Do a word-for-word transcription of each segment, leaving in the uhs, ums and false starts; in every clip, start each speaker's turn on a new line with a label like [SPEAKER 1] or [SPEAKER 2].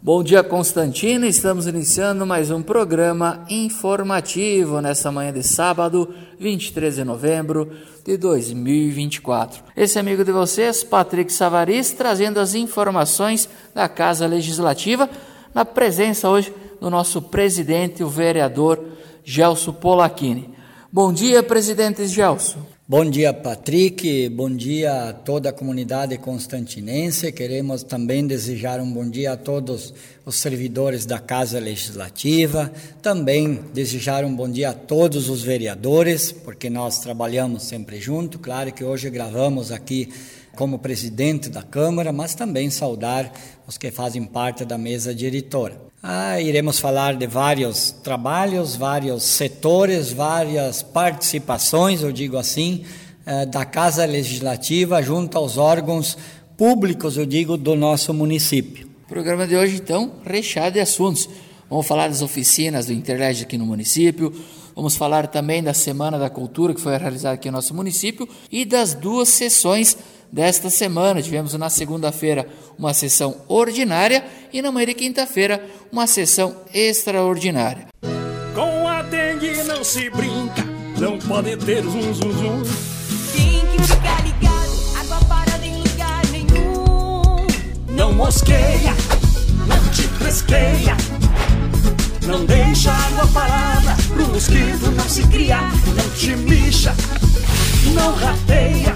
[SPEAKER 1] Bom dia, Constantino. Estamos iniciando mais um programa informativo nessa manhã de sábado, vinte e três de novembro de dois mil e vinte e quatro. Esse amigo de vocês, Patrick Savariz, trazendo as informações da Casa Legislativa, na presença hoje do nosso presidente, o vereador Gelson Polachini. Bom dia, presidente Gelson.
[SPEAKER 2] Bom dia, Patrick, bom dia a toda a comunidade constantinense. Queremos também desejar um bom dia a todos os servidores da Casa Legislativa, também desejar um bom dia a todos os vereadores, porque nós trabalhamos sempre junto. Claro que hoje gravamos aqui como presidente da Câmara, mas também saudar os que fazem parte da mesa diretora. Ah, iremos falar de vários trabalhos, vários setores, várias participações, eu digo assim, eh, da Casa Legislativa junto aos órgãos públicos, eu digo, do nosso município.
[SPEAKER 1] O programa de hoje, então, recheado de assuntos. Vamos falar das oficinas do Interlege aqui no município, vamos falar também da Semana da Cultura que foi realizada aqui no nosso município e das duas sessões desta semana. Tivemos na segunda-feira uma sessão ordinária e na manhã de quinta-feira uma sessão extraordinária.
[SPEAKER 3] Com a dengue não se brinca, não pode ter zum zum zum.
[SPEAKER 4] Tem que ficar ligado, água parada em lugar nenhum.
[SPEAKER 3] Não mosqueia, não te fresqueia, não deixa água parada pro mosquito não se criar. Não te mixa, não rateia,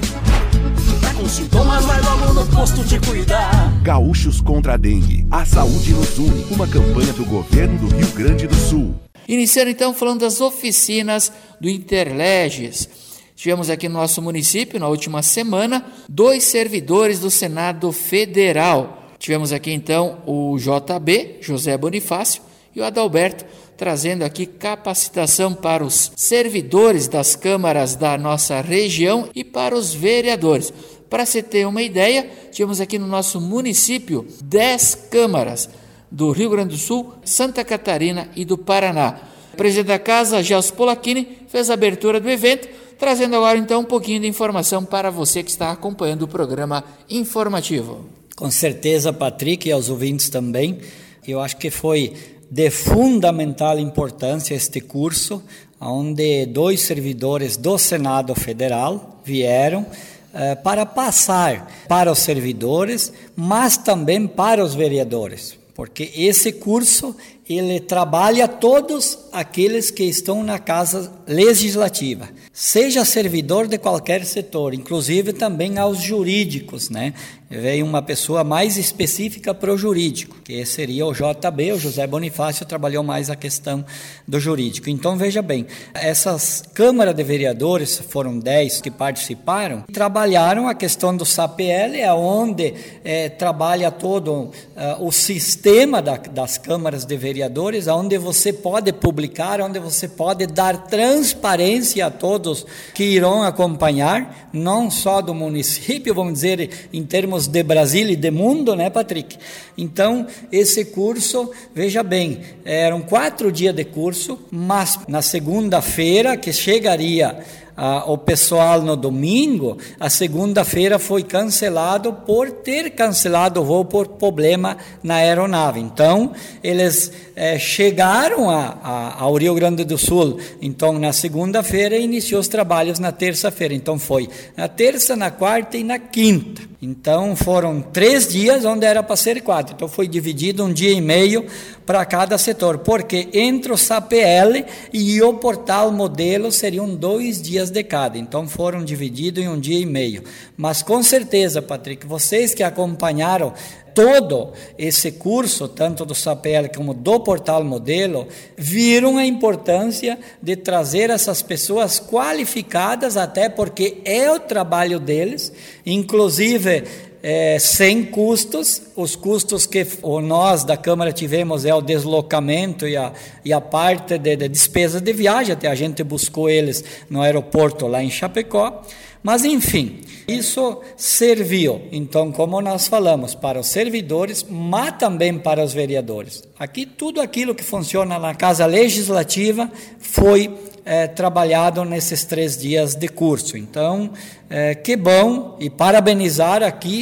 [SPEAKER 3] com sintomas vai logo no posto de cuidar.
[SPEAKER 5] Gaúchos contra a dengue, a saúde nos une. Uma campanha do governo do Rio Grande do Sul.
[SPEAKER 1] Iniciando então falando das oficinas do Interleges. Tivemos aqui no nosso município, na última semana, dois servidores do Senado Federal. Tivemos aqui então o J B, José Bonifácio, e o Adalberto, trazendo aqui capacitação para os servidores das câmaras da nossa região e para os vereadores. Para você ter uma ideia, tivemos aqui no nosso município dez câmaras do Rio Grande do Sul, Santa Catarina e do Paraná. O presidente da casa, Gelson Polachini, fez a abertura do evento, trazendo agora então um pouquinho de informação para você que está acompanhando o programa informativo.
[SPEAKER 2] Com certeza, Patrick, e aos ouvintes também, eu acho que foi de fundamental importância este curso, onde dois servidores do Senado Federal vieram eh, para passar para os servidores, mas também para os vereadores, porque esse curso ele trabalha todos aqueles que estão na Casa Legislativa, seja servidor de qualquer setor, inclusive também aos jurídicos, né? Veio uma pessoa mais específica para o jurídico, que seria o J B, o José Bonifácio, trabalhou mais a questão do jurídico. Então, veja bem, essas câmaras de vereadores, foram dez que participaram, trabalharam a questão do S A P L, onde é, trabalha todo uh, o sistema da, das câmaras de vereadores, onde você pode publicar, onde você pode dar transparência a todos que irão acompanhar, não só do município, vamos dizer, em termos de Brasil e de mundo, né, Patrick? Então, esse curso, veja bem, eram quatro dias de curso, mas na segunda-feira, que chegaria ah, o pessoal no domingo, a segunda-feira foi cancelado por ter cancelado o voo por problema na aeronave. Então, eles eh, chegaram a, a, ao Rio Grande do Sul, então, na segunda-feira, e iniciou os trabalhos na terça-feira. Então, foi na terça, na quarta e na quinta. Então, foram três dias onde era para ser quatro. Então, foi dividido um dia e meio para cada setor, porque entre o S A P L e o portal modelo seriam dois dias de cada. Então, foram divididos em um dia e meio. Mas, com certeza, Patrick, vocês que acompanharam todo esse curso, tanto do S A P L como do portal modelo, viram a importância de trazer essas pessoas qualificadas, até porque é o trabalho deles, inclusive é, sem custos. Os custos que nós da Câmara tivemos é o deslocamento e a, e a parte de, de despesa de viagem, até a gente buscou eles no aeroporto lá em Chapecó. Mas, enfim, isso serviu, então, como nós falamos, para os servidores, mas também para os vereadores. Aqui, tudo aquilo que funciona na Casa Legislativa foi é, trabalhado nesses três dias de curso. Então, é, que bom, e parabenizar aqui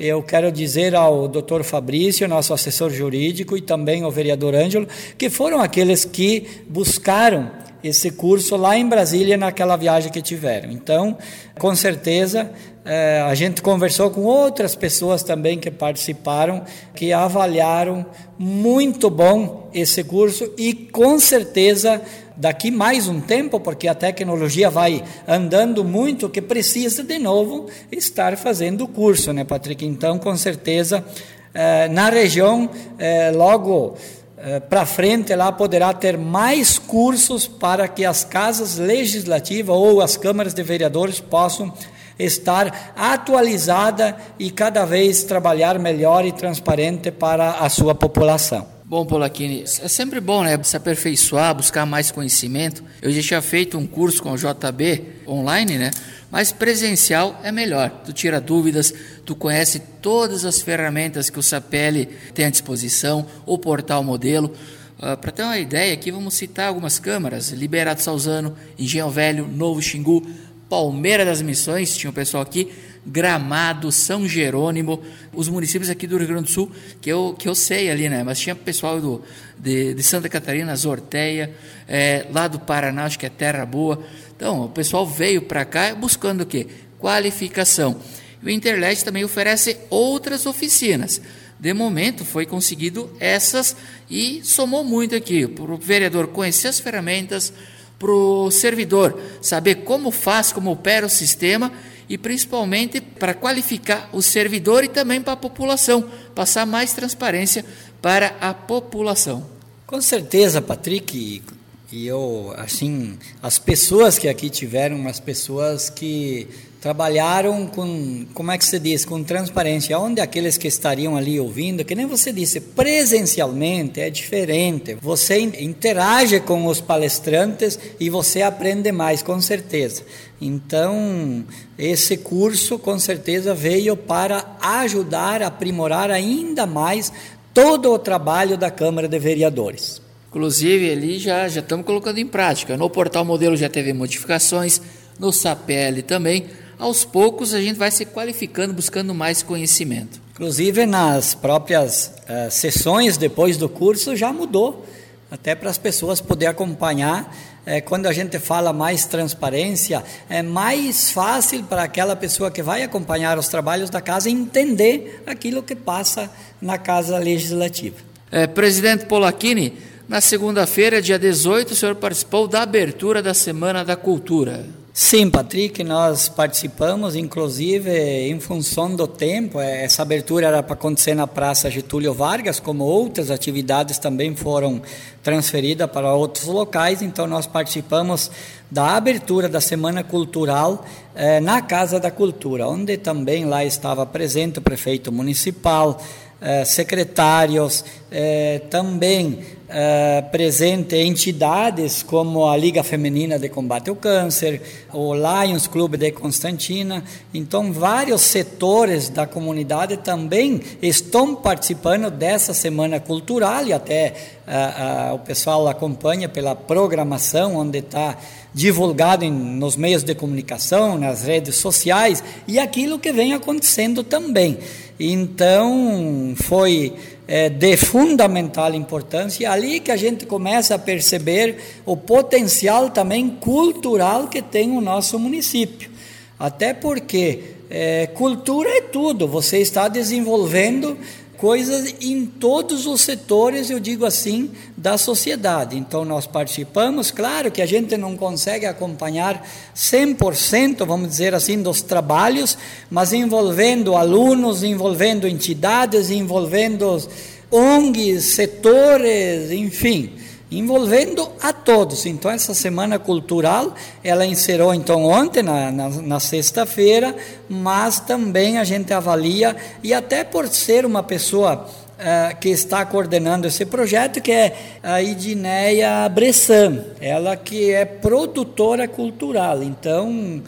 [SPEAKER 2] Eu quero dizer ao doutor Fabrício, nosso assessor jurídico, e também ao vereador Ângelo, que foram aqueles que buscaram esse curso lá em Brasília naquela viagem que tiveram. Então, com certeza, eh, a gente conversou com outras pessoas também que participaram, que avaliaram muito bom esse curso e com certeza daqui mais um tempo, porque a tecnologia vai andando muito, que precisa de novo estar fazendo o curso, né, Patrick? Então, com certeza, eh, na região, eh, logo para frente lá poderá ter mais cursos para que as casas legislativas ou as câmaras de vereadores possam estar atualizadas e cada vez trabalhar melhor e transparente para a sua população.
[SPEAKER 1] Bom, Polacchini, é sempre bom, né, se aperfeiçoar, buscar mais conhecimento. Eu já tinha feito um curso com o J B online, né? Mas presencial é melhor. Tu tira dúvidas, tu conhece todas as ferramentas que o SAPELI tem à disposição, o portal modelo. Uh, para ter uma ideia aqui, vamos citar algumas câmaras: Liberato Salzano, Engenho Velho, Novo Xingu, Palmeira das Missões, tinha o pessoal aqui, Gramado, São Jerônimo, os municípios aqui do Rio Grande do Sul, que eu, que eu sei ali, né? Mas tinha pessoal do, de, de Santa Catarina, Zorteia, é, lá do Paraná, acho que é Terra Boa. Então, o pessoal veio para cá buscando o quê? Qualificação. O Interleste também oferece outras oficinas. De momento, foi conseguido essas e somou muito aqui para o vereador conhecer as ferramentas, para o servidor saber como faz, como opera o sistema e principalmente para qualificar o servidor e também para a população, passar mais transparência para a população.
[SPEAKER 2] Com certeza, Patrick, e eu, assim, as pessoas que aqui tiveram, as pessoas que trabalharam com, como é que se diz, com transparência, onde aqueles que estariam ali ouvindo, que nem você disse, presencialmente é diferente, você interage com os palestrantes e você aprende mais, com certeza. Então, esse curso, com certeza, veio para ajudar a aprimorar ainda mais todo o trabalho da Câmara de Vereadores.
[SPEAKER 1] Inclusive, ali já, já estamos colocando em prática. No portal modelo já teve modificações, no SAPELI também. Aos poucos a gente vai se qualificando, buscando mais conhecimento.
[SPEAKER 2] Inclusive nas próprias uh, sessões depois do curso já mudou, até para as pessoas poderem acompanhar. É, quando a gente fala mais transparência, é mais fácil para aquela pessoa que vai acompanhar os trabalhos da casa entender aquilo que passa na Casa Legislativa.
[SPEAKER 1] É, presidente Polacchini, na segunda-feira, dia dezoito, o senhor participou da abertura da Semana da Cultura.
[SPEAKER 2] Sim, Patrick, nós participamos, inclusive, em função do tempo. Essa abertura era para acontecer na Praça Getúlio Vargas, como outras atividades também foram transferidas para outros locais, então nós participamos da abertura da Semana Cultural eh, na Casa da Cultura, onde também lá estava presente o prefeito municipal, eh, secretários, eh, também Uh, presente entidades como a Liga Feminina de Combate ao Câncer, o Lions Clube de Constantina. Então, vários setores da comunidade também estão participando dessa Semana Cultural e até uh, uh, o pessoal acompanha pela programação, onde está divulgado em, nos meios de comunicação, nas redes sociais, e aquilo que vem acontecendo também. Então, foi é, de fundamental importância, e ali que a gente começa a perceber o potencial também cultural que tem o nosso município. Até porque é, cultura é tudo, você está desenvolvendo coisas em todos os setores, eu digo assim, da sociedade. Então nós participamos, claro que a gente não consegue acompanhar cem por cento, vamos dizer assim, dos trabalhos, mas envolvendo alunos, envolvendo entidades, envolvendo O N Gs, setores, enfim, envolvendo a todos. Então essa Semana Cultural, ela encerrou então ontem, na, na, na sexta-feira, mas também a gente avalia, e até por ser uma pessoa uh, que está coordenando esse projeto, que é a Idineia Bressan, ela que é produtora cultural. Então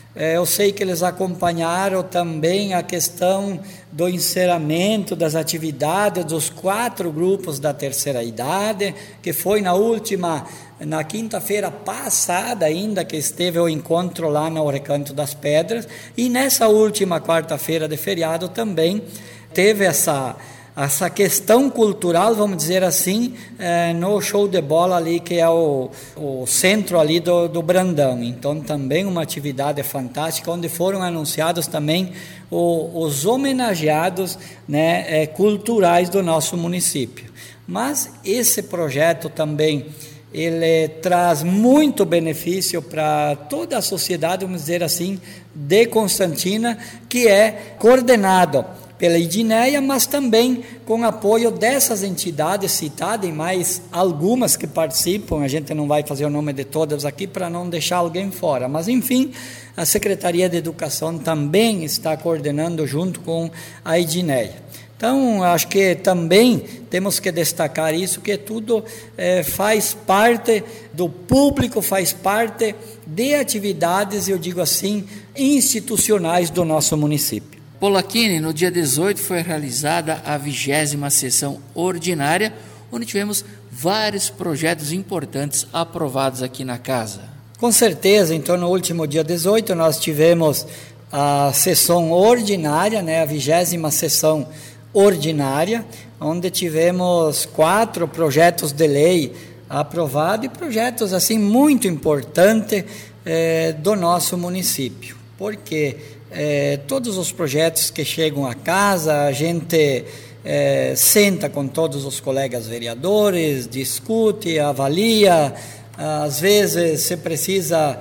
[SPEAKER 2] Eu sei que eles acompanharam também a questão do encerramento das atividades dos quatro grupos da terceira idade, que foi na última, na quinta-feira passada ainda, que esteve o encontro lá no Recanto das Pedras, e nessa última quarta-feira de feriado também teve essa... essa questão cultural, vamos dizer assim, é, no show de bola ali, que é o, o centro ali do, do Brandão. Então, também uma atividade fantástica, onde foram anunciados também o, os homenageados, né, é, culturais do nosso município. Mas esse projeto também, ele traz muito benefício para toda a sociedade, vamos dizer assim, de Constantina, que é coordenado pela Edneia, mas também com apoio dessas entidades citadas, e mais algumas que participam. A gente não vai fazer o nome de todas aqui para não deixar alguém fora, mas enfim, a Secretaria de Educação também está coordenando junto com a Edneia. Então, acho que também temos que destacar isso, que tudo é, faz parte do público, faz parte de atividades, eu digo assim, institucionais do nosso município.
[SPEAKER 1] Polacchini, no dia dezoito foi realizada a vigésima sessão ordinária, onde tivemos vários projetos importantes aprovados aqui na casa.
[SPEAKER 2] Com certeza, então no último dia dezoito nós tivemos a sessão ordinária, né, a vigésima sessão ordinária, onde tivemos quatro projetos de lei aprovados, e projetos assim muito importantes eh, do nosso município, porque É, todos os projetos que chegam à casa, a gente é, senta com todos os colegas vereadores, discute, avalia, às vezes se precisa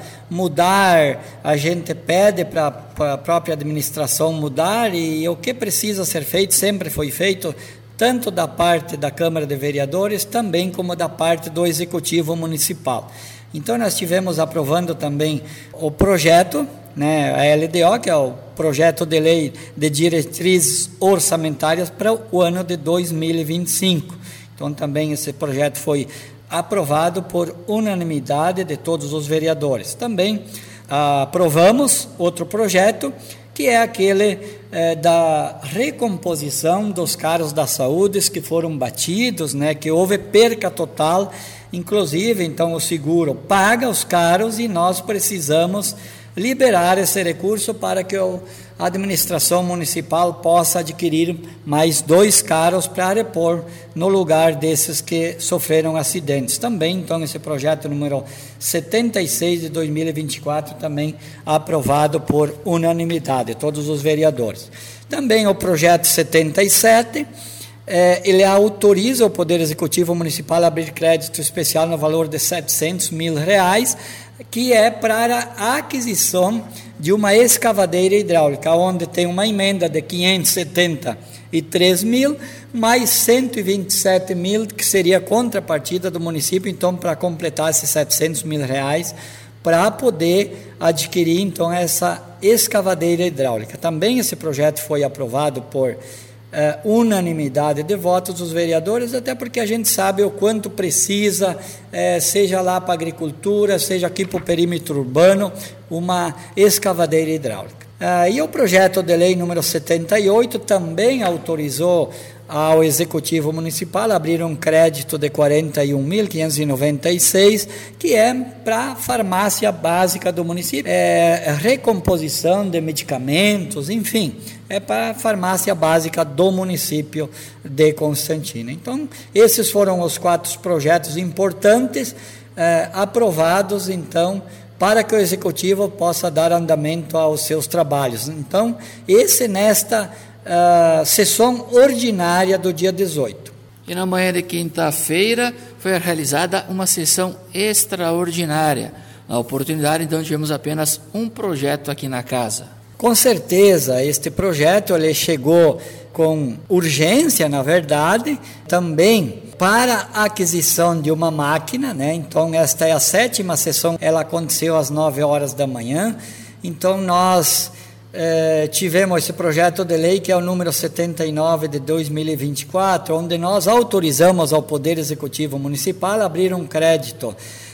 [SPEAKER 2] mudar, a gente pede para a própria administração mudar, e o que precisa ser feito sempre foi feito, tanto da parte da Câmara de Vereadores, também como da parte do Executivo Municipal. Então nós estivemos aprovando também o projeto, né, a L D O, que é o Projeto de Lei de Diretrizes Orçamentárias para o ano de dois mil e vinte e cinco. Então também esse projeto foi aprovado por unanimidade de todos os vereadores. Também ah, aprovamos outro projeto, que é aquele eh, da recomposição dos carros da saúde que foram batidos, né, que houve perca total, inclusive, então o seguro paga os carros e nós precisamos liberar esse recurso para que a administração municipal possa adquirir mais dois carros para repor no lugar desses que sofreram acidentes. Também, então, esse projeto número setenta e seis de dois mil e vinte e quatro, também aprovado por unanimidade, todos os vereadores. Também o projeto setenta e sete, eh, ele autoriza o Poder Executivo Municipal a abrir crédito especial no valor de setecentos mil reais, que é para a aquisição de uma escavadeira hidráulica, onde tem uma emenda de quinhentos e setenta e três mil, mais cento e vinte e sete mil, que seria a contrapartida do município, então, para completar esses setecentos mil reais, para poder adquirir, então, essa escavadeira hidráulica. Também esse projeto foi aprovado por Uh, unanimidade de votos dos vereadores, até porque a gente sabe o quanto precisa, uh, seja lá para a agricultura, seja aqui para o perímetro urbano, uma escavadeira hidráulica. Uh, e o projeto de lei número setenta e oito também autorizou ao Executivo Municipal abrir um crédito de quarenta e um mil quinhentos e noventa e seis, que é para a farmácia básica do município, é recomposição de medicamentos, enfim, é para a farmácia básica do município de Constantina. Então, esses foram os quatro projetos importantes eh, aprovados, então, para que o Executivo possa dar andamento aos seus trabalhos. Então, esse nesta Uh, sessão ordinária do dia dezoito.
[SPEAKER 1] E na manhã de quinta-feira foi realizada uma sessão extraordinária. Na oportunidade, então, tivemos apenas um projeto aqui na casa.
[SPEAKER 2] Com certeza, este projeto ele chegou com urgência, na verdade, também para a aquisição de uma máquina, né? Então, esta é a sétima sessão, ela aconteceu às nove horas da manhã. Então, nós Eh, tivemos esse projeto de lei, que é o número setenta e nove de dois mil e vinte e quatro, onde nós autorizamos ao Poder Executivo Municipal a abrir um crédito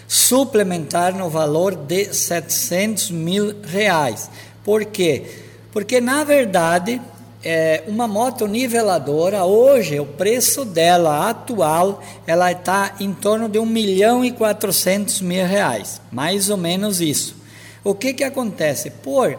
[SPEAKER 2] suplementar no valor de setecentos mil reais. Por quê? Porque, na verdade, é, uma moto niveladora, hoje, o preço dela atual, ela está em torno de um milhão e quatrocentos mil reais, mais ou menos isso. O que que acontece? Por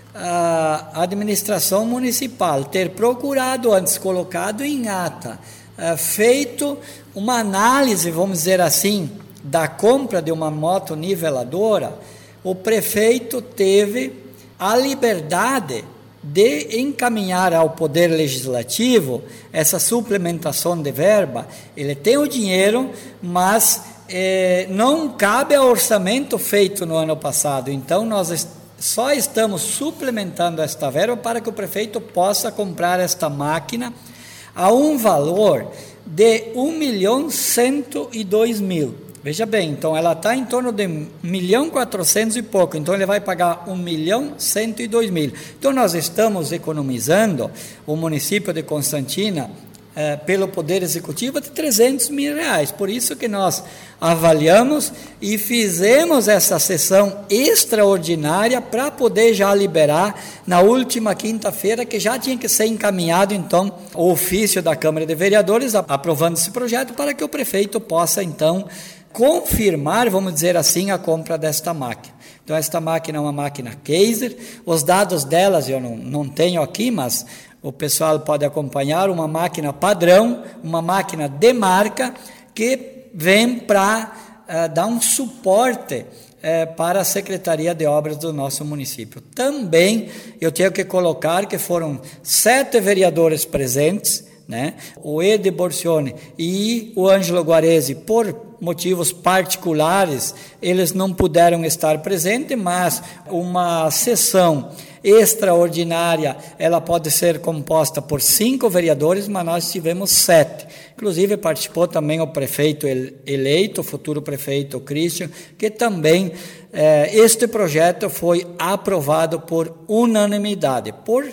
[SPEAKER 2] a administração municipal ter procurado antes, colocado em ata, uh, feito uma análise, vamos dizer assim, da compra de uma moto niveladora, o prefeito teve a liberdade de encaminhar ao Poder Legislativo essa suplementação de verba. Ele tem o dinheiro, mas eh, não cabe ao orçamento feito no ano passado. Então, nós est- só estamos suplementando esta verba para que o prefeito possa comprar esta máquina a um valor de um milhão cento e dois mil. Veja bem, então ela está em torno de um milhão e quatrocentos e pouco, então ele vai pagar um milhão cento e dois mil. Então nós estamos economizando o município de Constantina eh, pelo Poder Executivo de trezentos mil reais. Por isso que nós avaliamos e fizemos essa sessão extraordinária para poder já liberar na última quinta-feira, que já tinha que ser encaminhado então o ofício da Câmara de Vereadores aprovando esse projeto para que o prefeito possa então confirmar, vamos dizer assim, a compra desta máquina. Então, esta máquina é uma máquina Kaiser, os dados delas eu não, não tenho aqui, mas o pessoal pode acompanhar, uma máquina padrão, uma máquina de marca, que vem para uh, dar um suporte uh, para a Secretaria de Obras do nosso município. Também, eu tenho que colocar que foram sete vereadores presentes, né? O Ede Borcione e o Ângelo Guarese, por motivos particulares, eles não puderam estar presentes, mas uma sessão extraordinária, ela pode ser composta por cinco vereadores, mas nós tivemos sete. Inclusive participou também o prefeito eleito, o futuro prefeito Christian, que também eh, este projeto foi aprovado por unanimidade, por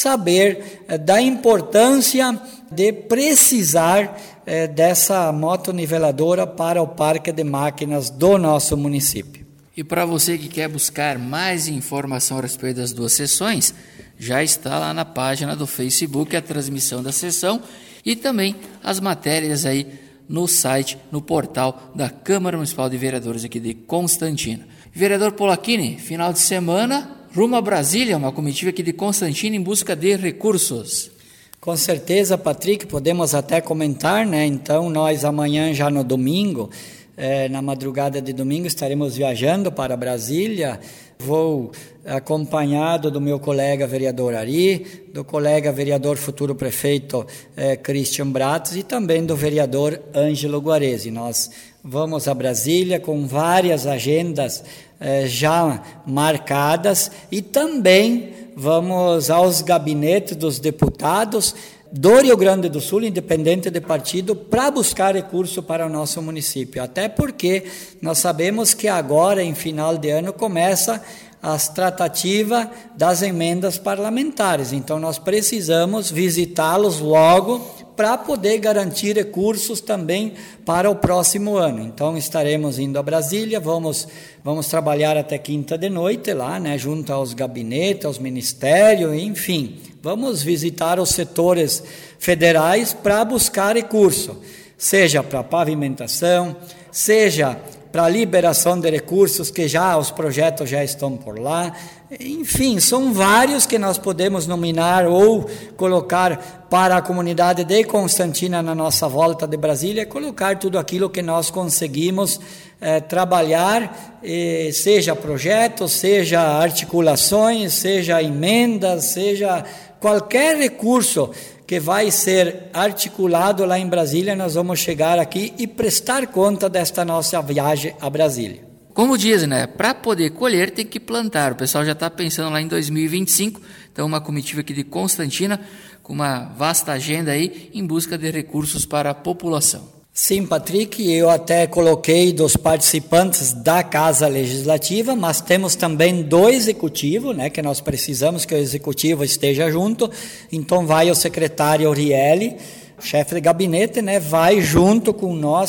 [SPEAKER 2] saber eh, da importância de precisar eh, dessa moto niveladora para o parque de máquinas do nosso município.
[SPEAKER 1] E para você que quer buscar mais informação a respeito das duas sessões, já está lá na página do Facebook a transmissão da sessão e também as matérias aí no site, no portal da Câmara Municipal de Vereadores aqui de Constantina. Vereador Polacchini, final de semana, rumo a Brasília, uma comitiva aqui de Constantina em busca de recursos.
[SPEAKER 2] Com certeza, Patrick, podemos até comentar, né? Então, nós amanhã, já no domingo, É, na madrugada de domingo, estaremos viajando para Brasília. Vou acompanhado do meu colega vereador Ari, do colega vereador futuro prefeito eh, Christian Bratos e também do vereador Ângelo Guarese. Nós vamos a Brasília com várias agendas eh, já marcadas e também vamos aos gabinetes dos deputados do Rio Grande do Sul, independente de partido, para buscar recurso para o nosso município. Até porque nós sabemos que agora, em final de ano, começa as tratativas das emendas parlamentares. Então, nós precisamos visitá-los logo para poder garantir recursos também para o próximo ano. Então, estaremos indo a Brasília, vamos, vamos trabalhar até quinta de noite lá, né, junto aos gabinetes, aos ministérios, enfim. Vamos visitar os setores federais para buscar recurso, seja para pavimentação, seja para liberação de recursos, que já os projetos já estão por lá. Enfim, são vários que nós podemos nominar ou colocar para a comunidade de Constantina na nossa volta de Brasília, colocar tudo aquilo que nós conseguimos eh, trabalhar, eh, seja projetos, seja articulações, seja emendas, seja qualquer recurso que vai ser articulado lá em Brasília, nós vamos chegar aqui e prestar conta desta nossa viagem a Brasília.
[SPEAKER 1] Como dizem, né? Para poder colher tem que plantar. O pessoal já está pensando lá em dois mil e vinte e cinco, então uma comitiva aqui de Constantina com uma vasta agenda aí em busca de recursos para a população.
[SPEAKER 2] Sim, Patrick, eu até coloquei dos participantes da Casa Legislativa, mas temos também do Executivo, né, que nós precisamos que o Executivo esteja junto, então vai o secretário Orieli, chefe de gabinete, né, vai junto com nós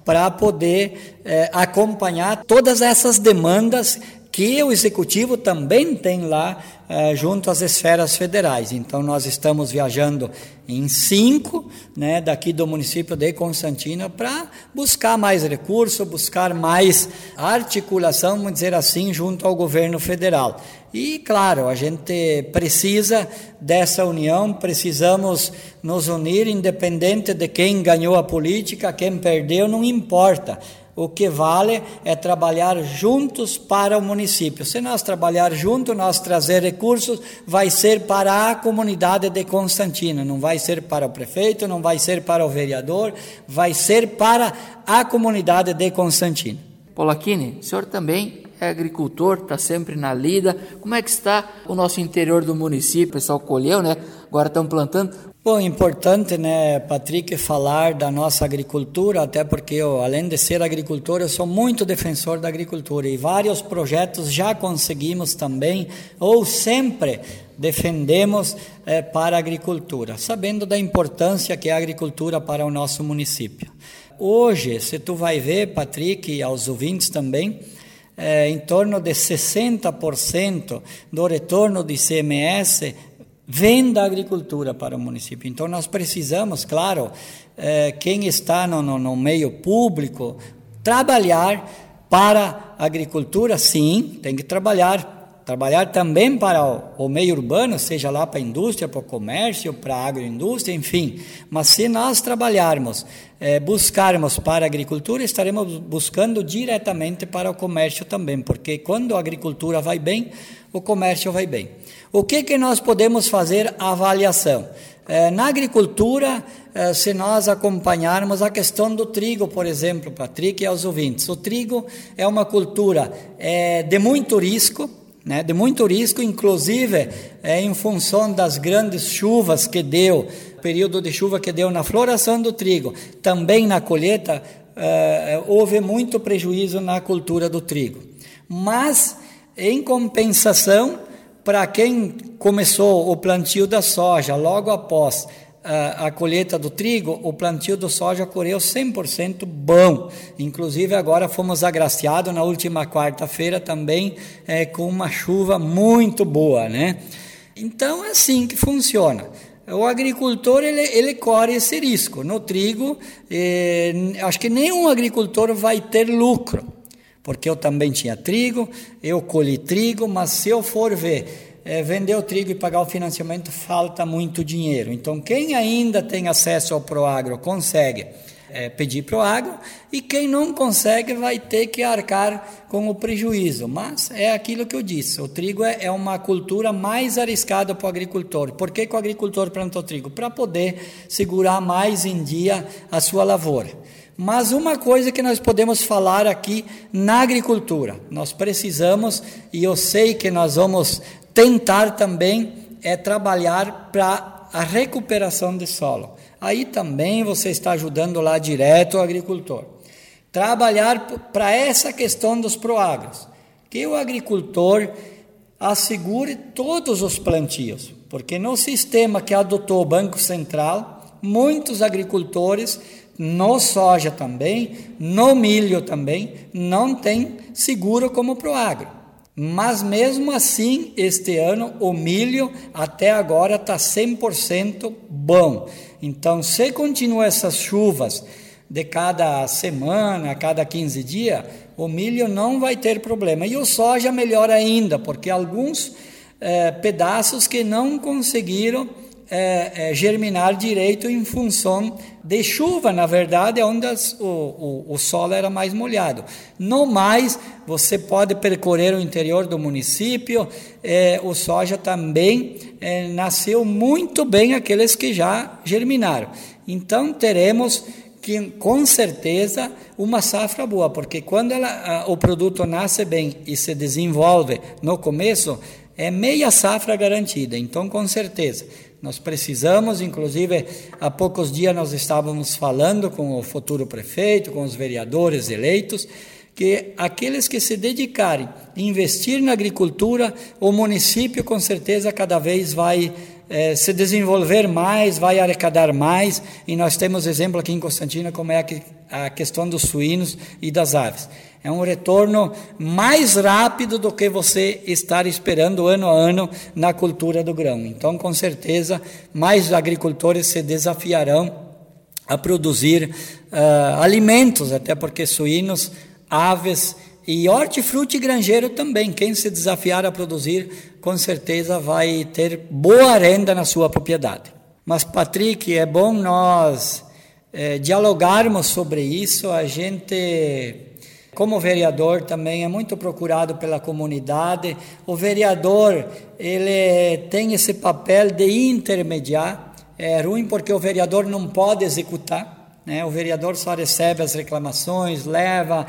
[SPEAKER 2] para poder eh, acompanhar todas essas demandas que o Executivo também tem lá eh, junto às esferas federais. Então, nós estamos viajando em cinco, né, daqui do município de Constantina, para buscar mais recursos, buscar mais articulação, vamos dizer assim, junto ao governo federal. E, claro, a gente precisa dessa união, precisamos nos unir, independente de quem ganhou a política, quem perdeu, não importa. O que vale é trabalhar juntos para o município. Se nós trabalhar juntos, nós trazer recursos, vai ser para a comunidade de Constantina, não vai ser para o prefeito, não vai ser para o vereador, vai ser para a comunidade de Constantina.
[SPEAKER 1] Polacchini, o senhor também é agricultor, está sempre na lida. Como é que está o nosso interior do município? O pessoal colheu, né? Agora estão plantando.
[SPEAKER 2] Bom, importante, né, Patrick, falar da nossa agricultura, até porque eu, além de ser agricultor, eu sou muito defensor da agricultura e vários projetos já conseguimos também, ou sempre defendemos eh, para a agricultura, sabendo da importância que é a agricultura para o nosso município. Hoje, se tu vai ver, Patrick, e aos ouvintes também, eh, em torno de sessenta por cento do retorno de I C M S vem da agricultura para o município. Então, nós precisamos, claro, eh, quem está no, no, no meio público, trabalhar para a agricultura, sim, tem que trabalhar, trabalhar também para o, o meio urbano, seja lá para a indústria, para o comércio, para a agroindústria, enfim. Mas se nós trabalharmos, eh, buscarmos para a agricultura, estaremos buscando diretamente para o comércio também, porque quando a agricultura vai bem, o comércio vai bem. O que que nós podemos fazer avaliação? É, na agricultura, é, se nós acompanharmos a questão do trigo, por exemplo, Patrick e aos ouvintes, o trigo é uma cultura é, de muito risco, né, de muito risco, inclusive é, em função das grandes chuvas que deu, período de chuva que deu na floração do trigo, também na colheita, é, houve muito prejuízo na cultura do trigo. Mas, em compensação, para quem começou o plantio da soja logo após a, a colheita do trigo, o plantio da soja correu cem por cento bom. Inclusive, agora fomos agraciados na última quarta-feira também é, com uma chuva muito boa, né? Então, é assim que funciona. O agricultor, ele, ele corre esse risco. No trigo, eh, acho que nenhum agricultor vai ter lucro. Porque eu também tinha trigo, eu colhi trigo, mas se eu for ver, é, vender o trigo e pagar o financiamento, falta muito dinheiro. Então, quem ainda tem acesso ao Proagro consegue é, pedir Proagro, e quem não consegue vai ter que arcar com o prejuízo. Mas é aquilo que eu disse, o trigo é, é uma cultura mais arriscada para o agricultor. Por que, que o agricultor plantou trigo? Para poder segurar mais em dia a sua lavoura. Mas uma coisa que nós podemos falar aqui na agricultura, nós precisamos, e eu sei que nós vamos tentar também, é trabalhar para a recuperação de solo. Aí também você está ajudando lá direto o agricultor. Trabalhar para essa questão dos proagros, que o agricultor assegure todos os plantios, porque no sistema que adotou o Banco Central, muitos agricultores, no soja também, no milho também, não tem seguro como Proagro. Mas mesmo assim, este ano, o milho até agora está cem por cento bom. Então, se continua essas chuvas de cada semana, a cada quinze dias, o milho não vai ter problema. E o soja melhor ainda, porque alguns eh, pedaços que não conseguiram É, é, germinar direito em função de chuva, na verdade, onde as, o, o, o solo era mais molhado. No mais, você pode percorrer o interior do município, é, o soja também é, nasceu muito bem, aqueles que já germinaram. Então, teremos que, com certeza, uma safra boa, porque quando ela, a, o produto nasce bem e se desenvolve no começo, é meia safra garantida. Então, com certeza, nós precisamos, inclusive, há poucos dias nós estávamos falando com o futuro prefeito, com os vereadores eleitos, que aqueles que se dedicarem a investir na agricultura, o município com certeza cada vez vai eh, se desenvolver mais, vai arrecadar mais, e nós temos exemplo aqui em Constantina como é a questão dos suínos e das aves. É um retorno mais rápido do que você estar esperando ano a ano na cultura do grão. Então, com certeza, mais agricultores se desafiarão a produzir uh, alimentos, até porque suínos, aves e hortifruti granjeiro também. Quem se desafiar a produzir, com certeza vai ter boa renda na sua propriedade. Mas, Patrick, é bom nós eh, dialogarmos sobre isso. A gente, como vereador, também é muito procurado pela comunidade. O vereador, ele tem esse papel de intermediar. É ruim porque o vereador não pode executar, né? O vereador só recebe as reclamações, leva,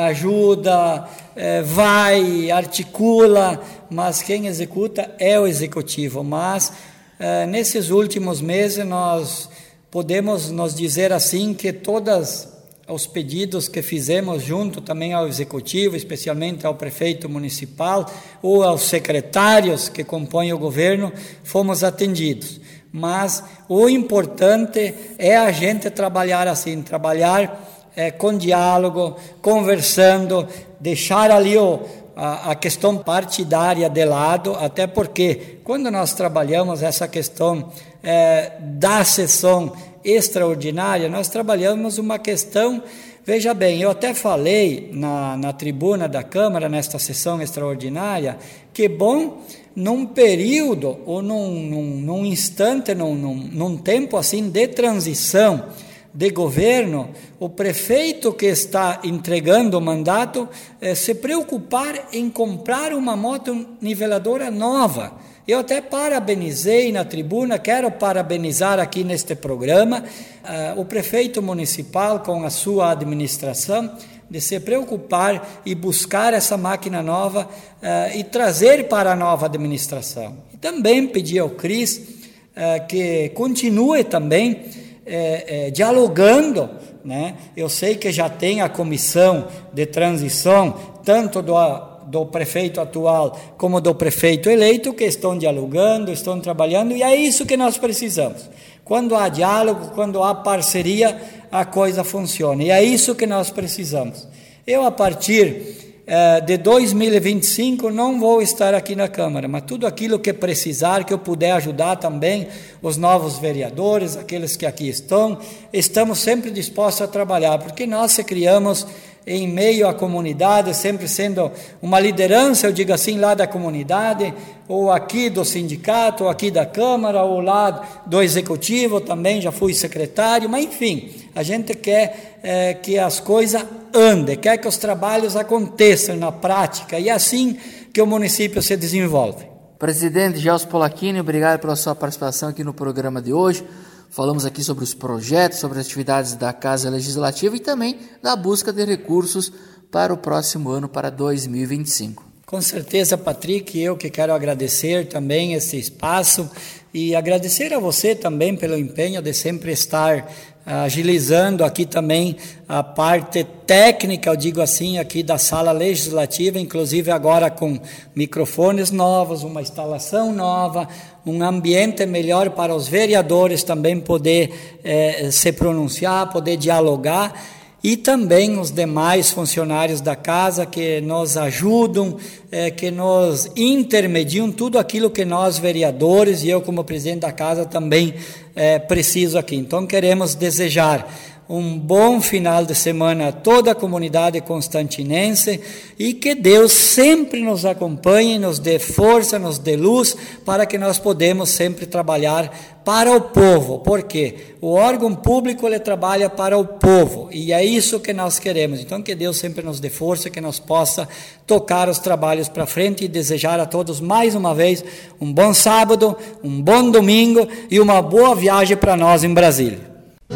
[SPEAKER 2] ajuda, é, vai, articula, mas quem executa é o executivo. Mas é, nesses últimos meses nós podemos nos dizer assim que todas os pedidos que fizemos junto também ao executivo, especialmente ao prefeito municipal ou aos secretários que compõem o governo, fomos atendidos. Mas o importante é a gente trabalhar assim, trabalhar é, com diálogo, conversando, deixar ali o, a, a questão partidária de lado, até porque quando nós trabalhamos essa questão é, da sessão extraordinária, nós trabalhamos uma questão, veja bem, eu até falei na, na tribuna da Câmara, nesta sessão extraordinária, que bom, num período ou num, num, num instante, num, num, num tempo assim de transição de governo, o prefeito que está entregando o mandato eh, se preocupar em comprar uma moto niveladora nova. Eu até parabenizei na tribuna, quero parabenizar aqui neste programa uh, o prefeito municipal com a sua administração de se preocupar e buscar essa máquina nova uh, e trazer para a nova administração. E também pedi ao Cris uh, que continue também uh, uh, dialogando, né? Eu sei que já tem a comissão de transição, tanto do do prefeito atual como do prefeito eleito, que estão dialogando, estão trabalhando, e é isso que nós precisamos. Quando há diálogo, quando há parceria, a coisa funciona, e é isso que nós precisamos. Eu, a partir eh, de dois mil e vinte e cinco, não vou estar aqui na Câmara, mas tudo aquilo que precisar, que eu puder ajudar também os novos vereadores, aqueles que aqui estão, estamos sempre dispostos a trabalhar, porque nós se criamos em meio à comunidade, sempre sendo uma liderança, eu digo assim, lá da comunidade, ou aqui do sindicato, ou aqui da Câmara, ou lá do Executivo, também já fui secretário, mas enfim, a gente quer é, que as coisas andem, quer que os trabalhos aconteçam na prática, e é assim que o município se desenvolve.
[SPEAKER 1] Presidente Gelson Polacchini, obrigado pela sua participação aqui no programa de hoje. Falamos aqui sobre os projetos, sobre as atividades da Casa Legislativa e também da busca de recursos para o próximo ano, para dois mil e vinte e cinco.
[SPEAKER 2] Com certeza, Patrick, eu que quero agradecer também esse espaço e agradecer a você também pelo empenho de sempre estar agilizando aqui também a parte técnica, eu digo assim, aqui da sala legislativa, inclusive agora com microfones novos, uma instalação nova, um ambiente melhor para os vereadores também poder eh, se pronunciar, poder dialogar, e também os demais funcionários da casa que nos ajudam, eh, que nos intermediam tudo aquilo que nós vereadores e eu como presidente da casa também eh, preciso aqui. Então queremos desejar um bom final de semana a toda a comunidade constantinense e que Deus sempre nos acompanhe, nos dê força, nos dê luz, para que nós podemos sempre trabalhar para o povo, porque o órgão público ele trabalha para o povo e é isso que nós queremos. Então que Deus sempre nos dê força, que nós possa tocar os trabalhos para frente e desejar a todos mais uma vez um bom sábado, um bom domingo e uma boa viagem para nós em Brasília.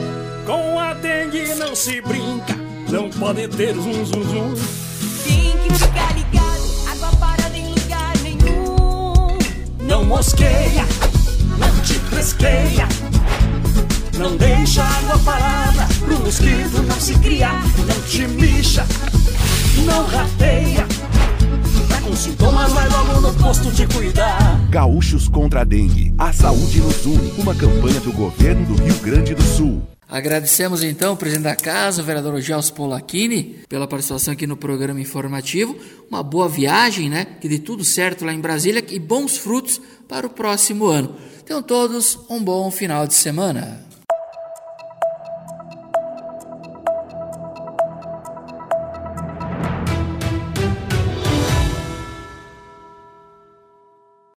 [SPEAKER 3] Não se brinca, não pode ter zum zum zum.
[SPEAKER 4] Tem que ficar ligado, água parada em lugar nenhum.
[SPEAKER 3] Não mosqueia, não te fresqueia, não deixa água parada pro mosquito não se criar. Não te mixa, não rateia, tá com sintomas vai logo no disposto te cuidar.
[SPEAKER 5] Gaúchos contra a dengue. A saúde nos une. Uma campanha do governo do Rio Grande do Sul.
[SPEAKER 1] Agradecemos então o presidente da casa, o vereador Gelson Polacchini, pela participação aqui no programa informativo. Uma boa viagem, né? Que dê tudo certo lá em Brasília e bons frutos para o próximo ano. Tenham todos um bom final de semana.